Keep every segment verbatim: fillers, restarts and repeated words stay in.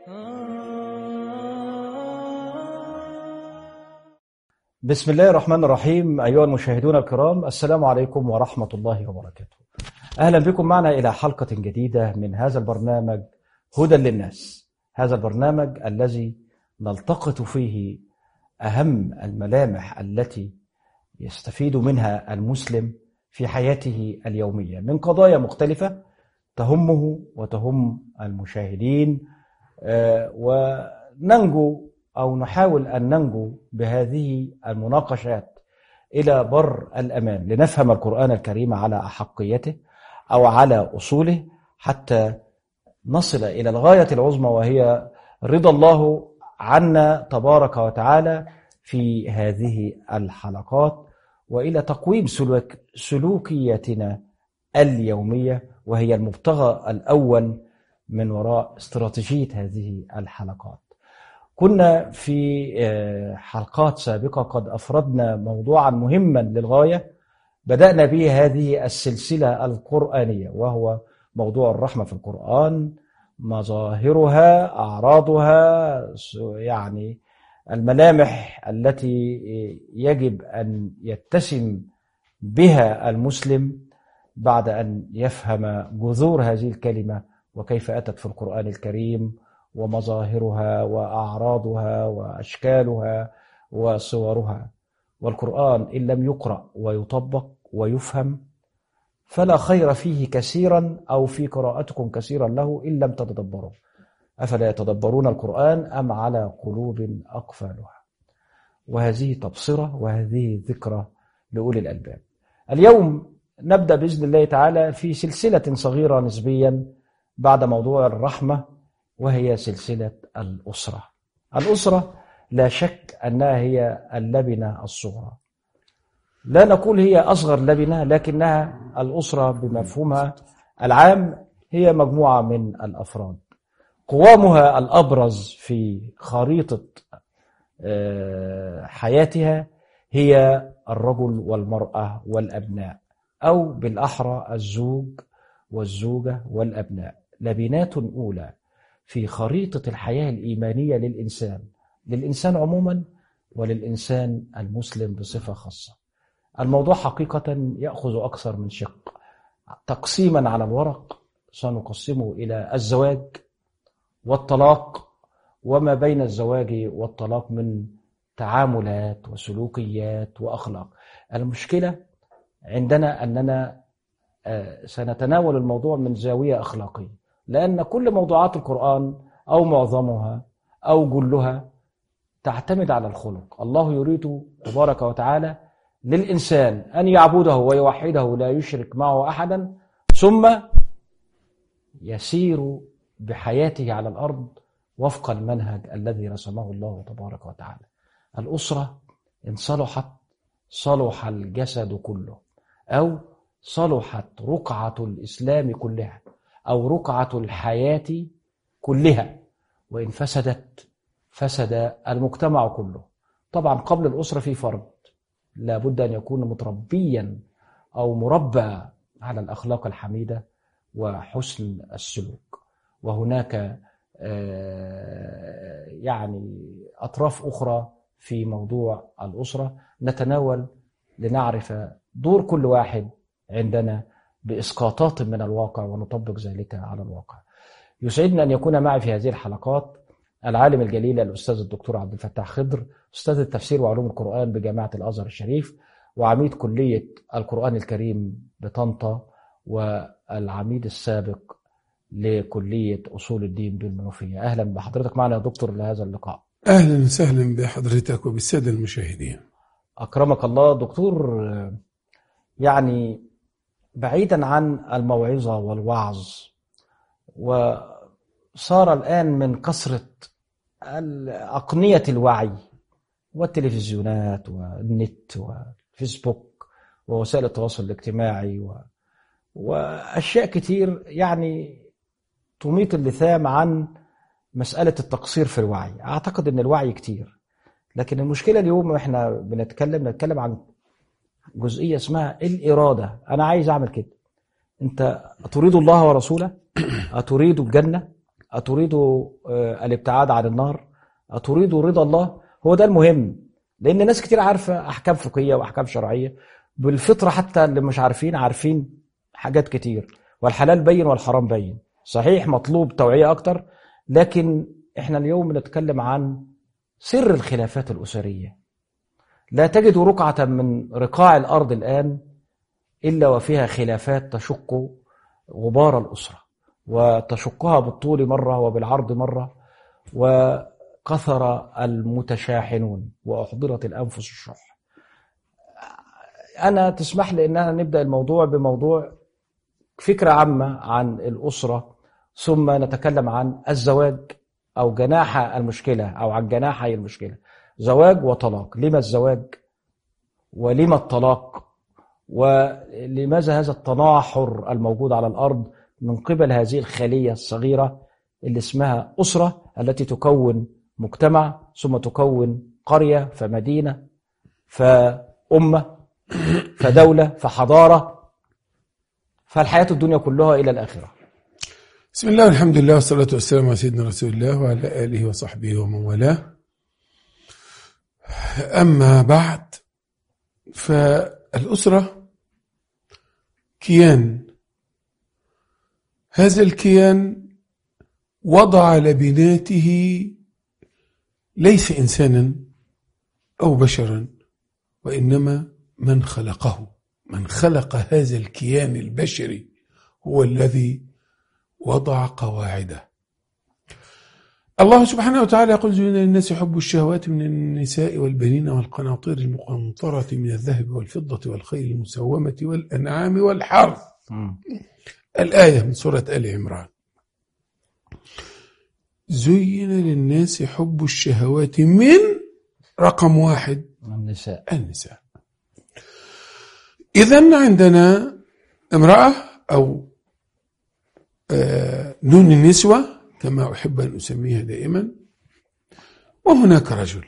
بسم الله الرحمن الرحيم. أيها المشاهدون الكرام، السلام عليكم ورحمة الله وبركاته. أهلا بكم معنا إلى حلقة جديدة من هذا البرنامج هدى للناس، هذا البرنامج الذي نلتقط فيه أهم الملامح التي يستفيد منها المسلم في حياته اليومية من قضايا مختلفة تهمه وتهم المشاهدين، وننجو أو نحاول أن ننجو بهذه المناقشات إلى بر الأمان، لنفهم القرآن الكريم على أحقيته أو على أصوله، حتى نصل إلى الغاية العظمى وهي رضا الله عنا تبارك وتعالى في هذه الحلقات، وإلى تقويم سلوك سلوكياتنا اليومية، وهي المبتغى الأول من وراء استراتيجية هذه الحلقات. كنا في حلقات سابقة قد أفردنا موضوعا مهما للغاية بدأنا به هذه السلسلة القرآنية، وهو موضوع الرحمة في القرآن، مظاهرها، أعراضها، يعني الملامح التي يجب أن يتسم بها المسلم بعد أن يفهم جذور هذه الكلمة وكيف أتت في القرآن الكريم، ومظاهرها وأعراضها وأشكالها وصورها. والقرآن إن لم يقرأ ويطبق ويفهم فلا خير فيه كثيرا، أو في قراءتكم كثيرا له إن لم تتدبروا. أفلا يتدبرون القرآن أم على قلوب أقفالها؟ وهذه تبصرة وهذه ذكرى لأولي الألباب. اليوم نبدأ بإذن الله تعالى في سلسلة صغيرة نسبيا بعد موضوع الرحمة، وهي سلسلة الأسرة. الأسرة لا شك أنها هي اللبنة الصغرى، لا نقول هي أصغر لبنة، لكنها الأسرة بمفهومها العام هي مجموعة من الأفراد قوامها الأبرز في خريطة حياتها هي الرجل والمرأة والأبناء، أو بالأحرى الزوج والزوجة والأبناء، لبنات أولى في خريطة الحياة الإيمانية للإنسان للإنسان عموما، وللإنسان المسلم بصفة خاصة. الموضوع حقيقة يأخذ أكثر من شق. تقسيما على الورق سنقسمه إلى الزواج والطلاق وما بين الزواج والطلاق من تعاملات وسلوكيات وأخلاق. المشكلة عندنا أننا سنتناول الموضوع من زاوية أخلاقية، لأن كل موضوعات القرآن أو معظمها أو جلها تعتمد على الخلق. الله يريد تبارك وتعالى للإنسان أن يعبده ويوحده لا يشرك معه أحدا، ثم يسير بحياته على الأرض وفق المنهج الذي رسمه الله تبارك وتعالى. الأسرة إن صلحت صلح الجسد كله، أو صلحت رقعة الإسلام كلها، أو رقعة الحياة كلها، وإن فسدت فسد المجتمع كله. طبعا قبل الأسرة في فرد لا بد أن يكون متربيا أو مربى على الأخلاق الحميدة وحسن السلوك، وهناك يعني أطراف أخرى في موضوع الأسرة نتناول لنعرف دور كل واحد عندنا بإسقاطات من الواقع ونطبق ذلك على الواقع. يسعدنا أن يكون معي في هذه الحلقات العالم الجليل الأستاذ الدكتور عبد الفتاح خضر، أستاذ التفسير وعلوم القرآن بجامعة الأزهر الشريف، وعميد كلية القرآن الكريم بطنطا، والعميد السابق لكلية أصول الدين بالمنوفية. أهلا بحضرتك معنا يا دكتور لهذا اللقاء. أهلا وسهلا بحضرتك وبالسادة المشاهدين. أكرمك الله دكتور. يعني بعيدا عن الموعظة والوعظ، وصار الآن من كثرة أقنية الوعي والتلفزيونات والنت والفيسبوك ووسائل التواصل الاجتماعي و... وأشياء كتير يعني تميط اللثام عن مسألة التقصير في الوعي. أعتقد أن الوعي كتير، لكن المشكلة اليوم إحنا بنتكلم نتكلم عن جزئية اسمها الإرادة. أنا عايز أعمل كده. أنت أتريد الله ورسوله؟ أتريد الجنة؟ أتريد الابتعاد عن النار؟ أتريد رضا الله؟ هو ده المهم. لأن ناس كتير عارفة أحكام فقهية وأحكام شرعية بالفطرة، حتى اللي مش عارفين عارفين حاجات كتير، والحلال بين والحرام بين. صحيح مطلوب توعية أكتر، لكن إحنا اليوم نتكلم عن سر الخلافات الأسرية. لا تجد رقعة من رقاع الأرض الآن إلا وفيها خلافات تشق غبار الأسرة، وتشقها بالطول مرة وبالعرض مرة، وكثر المتشاحنون وأحضرت الأنفس الشح. أنا تسمح لي أننا نبدأ الموضوع بموضوع فكرة عامة عن الأسرة، ثم نتكلم عن الزواج أو جناح المشكلة أو عن جناحي المشكلة، زواج وطلاق. لما الزواج ولما الطلاق، ولماذا هذا التناحر الموجود على الأرض من قبل هذه الخلية الصغيرة اللي اسمها أسرة، التي تكون مجتمع ثم تكون قرية فمدينة فأمة فدولة فحضارة فالحياة الدنيا كلها إلى الآخرة. بسم الله والحمد لله والصلاة والسلام على سيدنا رسول الله وعلى آله وصحبه ومن والاه. أما بعد، فالأسرة كيان، هذا الكيان وضع لبناته ليس إنسانا أو بشرا، وإنما من خلقه. من خلق هذا الكيان البشري هو الذي وضع قواعده. الله سبحانه وتعالى يقول: زين للناس حب الشهوات من النساء والبنين والقناطير المقنطرة من الذهب والفضة والخيل المسومة والأنعام والحرث. الآية من سورة آل عمران. زين للناس حب الشهوات من رقم واحد النساء. النساء. إذن عندنا امرأة أو آه نون النسوة كما أحب أن أسميها دائما، وهناك رجل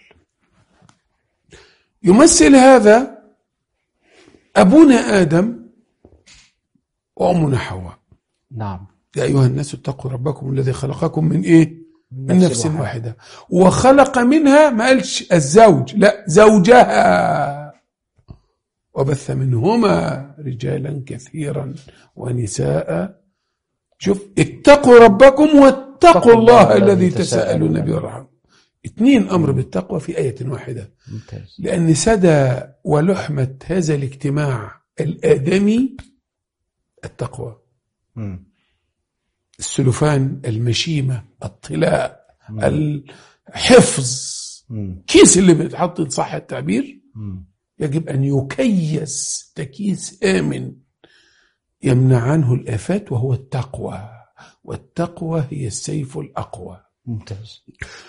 يمثل هذا أبونا آدم وأمنا حواء. نعم. يا أيها الناس اتقوا ربكم الذي خلقكم من إيه؟ من نفس واحدة، وخلق منها، ما قالش الزوج، لا، زوجها، وبث منهما رجالا كثيرا ونساء. شوف، اتقوا ربكم واتقوا الله الذي تساءلون به والأرحام. اثنين أمر بالتقوى في آية واحدة. ممتاز. لأن سدى ولحمة هذا الاجتماع الآدمي التقوى. م. السلفان، المشيمة، الطلاء، م. الحفظ، م. كيس اللي بيتحط إن صح التعبير، م. يجب أن يكيس تكييس آمن يمنع عنه الآفات، وهو التقوى. والتقوى هي السيف الأقوى. ممتاز.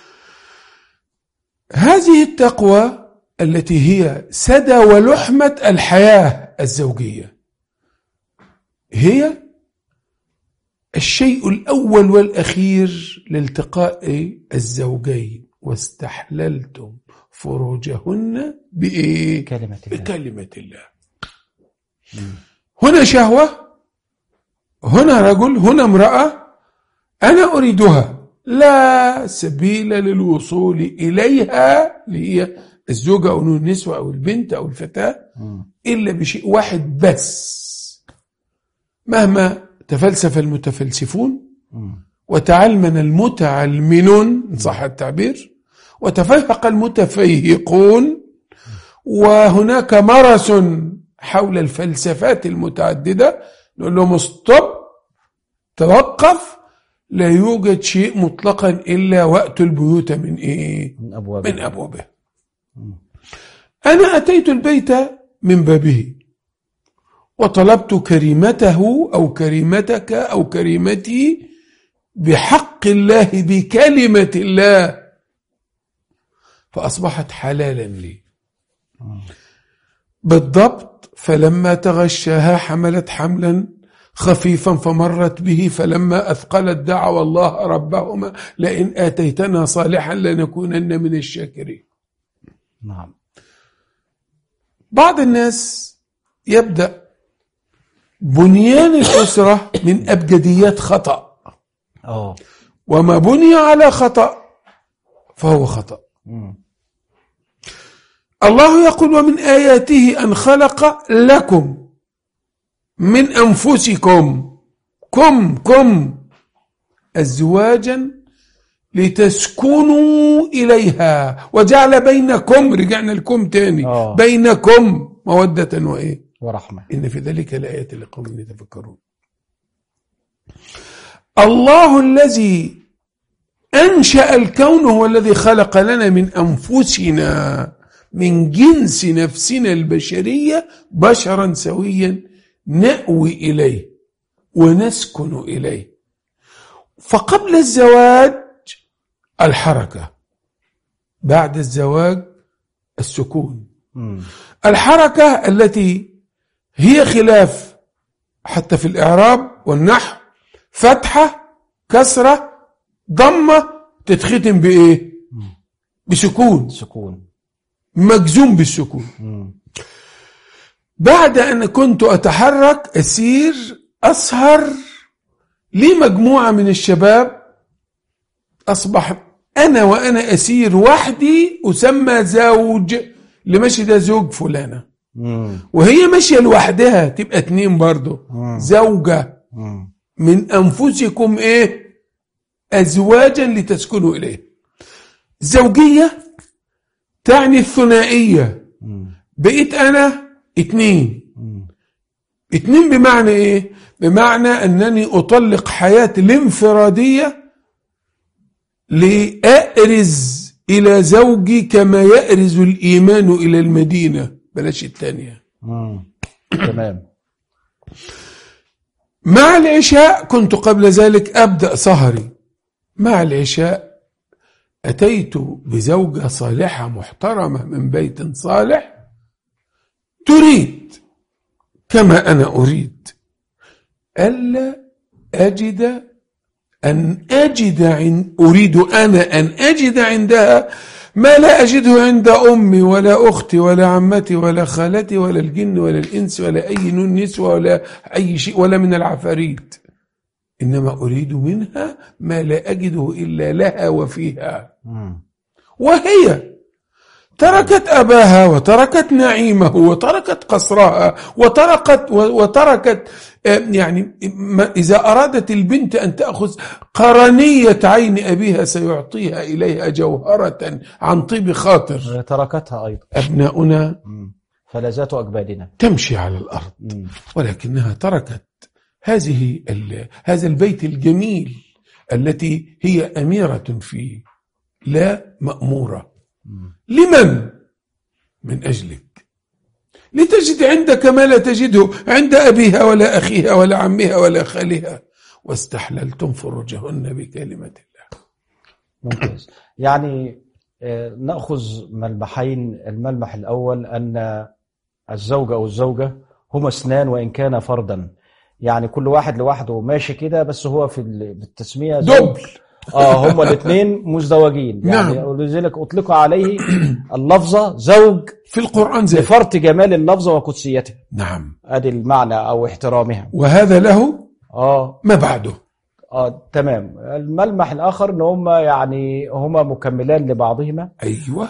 هذه التقوى التي هي سدى ولحمة الحياة الزوجية هي الشيء الأول والأخير لالتقاء الزوجين. واستحللتم فروجهن بإيه؟ كلمة الله. بكلمة الله. م. هنا شهوة، هنا رجل، هنا امرأة أنا أريدها، لا سبيل للوصول إليها، اللي هي الزوجة أو النسوة أو البنت أو الفتاة، إلا بشيء واحد بس. مهما تفلسف المتفلسفون وتعلمن المتعلمنون إن صح التعبير، وتفيهق المتفيهقون، وهناك مرس حول الفلسفات المتعددة، نقول لهم استوب، توقف، لا يوجد شيء مطلقا إلا وقت البيوت من إيه؟ من أبوابه. من أبوابه. أنا أتيت البيت من بابه وطلبت كريمته أو كريمتك أو كريمتي بحق الله بكلمة الله، فأصبحت حلالا لي. بالضبط. فلما تغشاها حملت حملا خفيفا فمرت به، فلما أثقلت دعوا الله ربهما لئن آتيتنا صالحا لنكونن من الشاكرين. نعم. بعض الناس يبدأ بنيان الأسرة من أبجديات خطأ. أوه. وما بني على خطأ فهو خطأ. مم. الله يقول ومن آياته أن خلق لكم من أنفسكم كم كم أزواجا لتسكنوا إليها وجعل بينكم، رجعنا لكم تاني، آه. بينكم مودة وإيه ورحمة. إن في ذلك لآيات لقوم يتفكرون. الله الذي أنشأ الكون هو الذي خلق لنا من أنفسنا من جنس نفسنا البشرية بشرا سويا نأوي إليه ونسكن إليه. فقبل الزواج الحركة، بعد الزواج السكون. مم. الحركة التي هي خلاف حتى في الإعراب والنحو، فتحة كسرة ضمة تتختم بإيه؟ بسكون، سكون، مجزوم بالسكون. مم. بعد أن كنت أتحرك أسير أسهر لي مجموعة من الشباب، أصبح أنا وأنا أسير وحدي أسمى زوج، لمشي ده زوج فلانة. مم. وهي ماشية لوحدها تبقى اتنين برضو، مم. زوجة. مم. من أنفسكم إيه؟ أزواجا لتسكنوا إليه. الزوجية تعني الثنائية. مم. بقيت أنا اتنين. مم. اتنين بمعنى إيه؟ بمعنى أنني أطلق حياة الانفرادية لأأرز إلى زوجي كما يأرز الإيمان إلى المدينة، بلاش التانية. مم. تمام. مع العشاء كنت قبل ذلك أبدأ سهري، مع العشاء أتيت بزوجة صالحة محترمة من بيت صالح تريد كما أنا أريد، ألا أجد أن أجد عند أريد أنا أن أجد عندها ما لا أجده عند أمي ولا أختي ولا عمتي ولا خالتي ولا الجن ولا الإنس ولا أي نون نسوة ولا أي شيء ولا من العفاريت، إنما أريد منها ما لا أجده إلا لها وفيها. مم. وهي تركت أباها وتركت نعيمه وتركت قصرها وتركت وتركت يعني إذا أرادت البنت أن تأخذ قرنية عين أبيها سيعطيها إليها جوهرة عن طيب خاطر. تركتها أيضا. أبناؤنا فلذات أكبادنا تمشي على الأرض، مم. ولكنها تركت هذه هذا البيت الجميل التي هي أميرة فيه لا مأمورة. مم. لمن؟ من أجلك، لتجد عندك ما لا تجده عند أبيها ولا أخيها ولا عمها ولا خالها، واستحللتم فروجهن بكلمة الله. ممتاز. يعني نأخذ ملمحين. الملمح الأول أن الزوج أو الزوجة هما اثنان وإن كان فردا، يعني كل واحد لوحده ماشي كده، بس هو في التسمية دبل. اه هما الاثنين مزدوجين، يعني نعم. ولذلك أطلق عليه اللفظة زوج في القرآن زي لفرط جمال اللفظة وقدسيتها. نعم، ادي المعنى أو احترامها، وهذا له اه ما بعده. اه تمام. الملمح الآخر ان هما يعني هما مكملان لبعضهما. ايوه.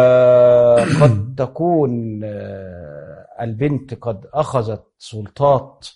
وقد تكون البنت قد أخذت سلطات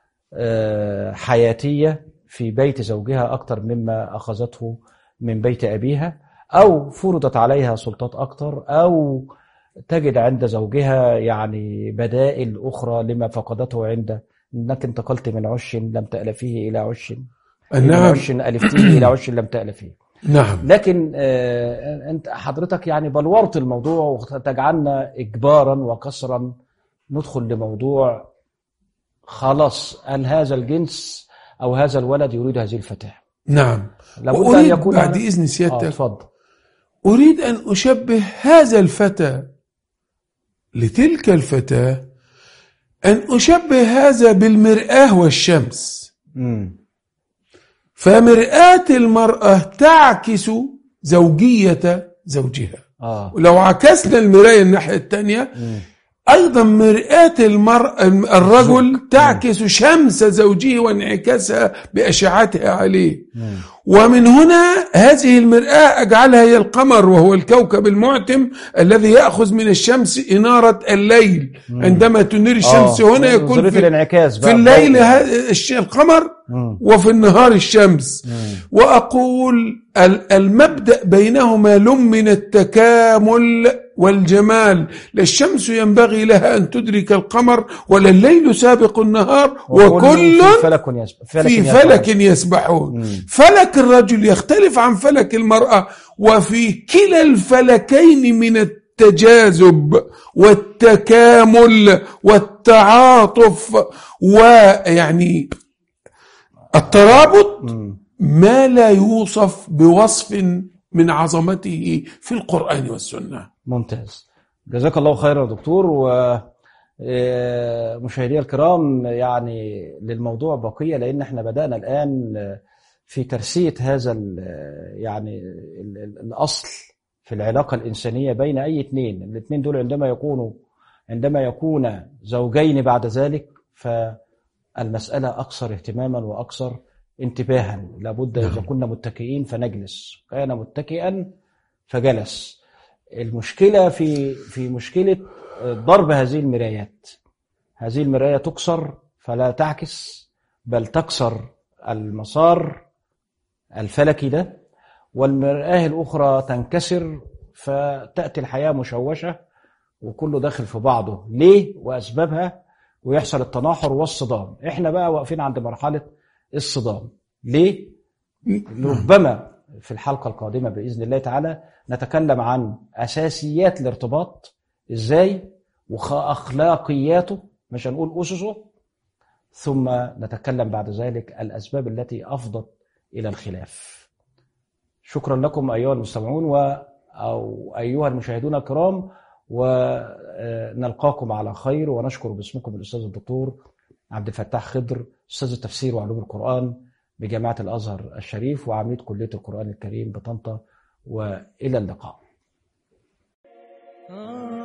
حياتية في بيت زوجها أكثر مما أخذته من بيت أبيها، أو فرضت عليها سلطات أكثر، أو تجد عند زوجها يعني بدائل أخرى لما فقدته عند أنك انتقلت من عش لم تألفيه إلى عش، نعم. من عش ألفتيه إلى عش لم تألفيه. نعم. لكن آه أنت حضرتك يعني بلورت الموضوع وتجعلنا إجبارا وكسرا ندخل لموضوع خلاص، هل هذا الجنس أو هذا الولد يريد هذه الفتاة؟ نعم. لابد أن يكون بعد إذن سيادتك آه أريد أن أشبه هذا الفتى لتلك الفتاة، أن أشبه هذا بالمرآة والشمس. مم. فمرآة المرأة تعكس زوجية زوجها. آه. ولو عكسنا المراية الناحية الثانية مم. أيضا مرآة المرأة الرجل تعكس شمس زوجه وانعكاسها بأشعتها عليه. مم. ومن هنا هذه المرآة أجعلها هي القمر، وهو الكوكب المعتم الذي يأخذ من الشمس إنارة الليل. مم. عندما تنير الشمس آه. هنا يكون في, الانعكاس في الليل القمر مم. وفي النهار الشمس. مم. وأقول المبدأ بينهما لم من التكامل والجمال. لا الشمس ينبغي لها أن تدرك القمر ولا الليل سابق النهار، وكل في فلك, يسبح فلك, في فلك يسبحون. فلك الرجل يختلف عن فلك المرأة، وفي كلا الفلكين من التجاذب والتكامل والتعاطف ويعني الترابط ما لا يوصف بوصف من عظمته في القرآن والسنة. ممتاز، جزاك الله خيرا يا دكتور. ومشاهدي الكرام، يعني للموضوع بقية، لأن احنا بدأنا الآن في ترسية هذا يعني الأصل في العلاقة الإنسانية بين أي اثنين. الاثنين دول عندما يكونوا عندما يكون زوجين بعد ذلك، فالمسألة أكثر اهتماما وأكثر انتباها. لابد إذا كنا متكئين فنجلس، كان متكئا فجلس. المشكلة في في مشكلة ضرب هذه المرايات. هذه المراية تكسر فلا تعكس، بل تكسر المسار الفلكي ده، والمرآة الأخرى تنكسر فتأتي الحياة مشوشة وكله داخل في بعضه. ليه؟ وأسبابها، ويحصل التناحر والصدام. احنا بقى واقفين عند مرحلة الصدام. ليه؟ ربما في الحلقة القادمة بإذن الله تعالى نتكلم عن أساسيات الارتباط إزاي وأخلاقياته، مش هنقول أسسه، ثم نتكلم بعد ذلك الأسباب التي أفضت إلى الخلاف. شكرا لكم أيها المستمعون و أو أيها المشاهدون الكرام، ونلقاكم على خير. ونشكر باسمكم الأستاذ الدكتور عبد الفتاح خضر، أستاذ التفسير وعلوم القرآن بجامعة الأزهر الشريف وعميد كلية القرآن الكريم بطنطا، وإلى اللقاء.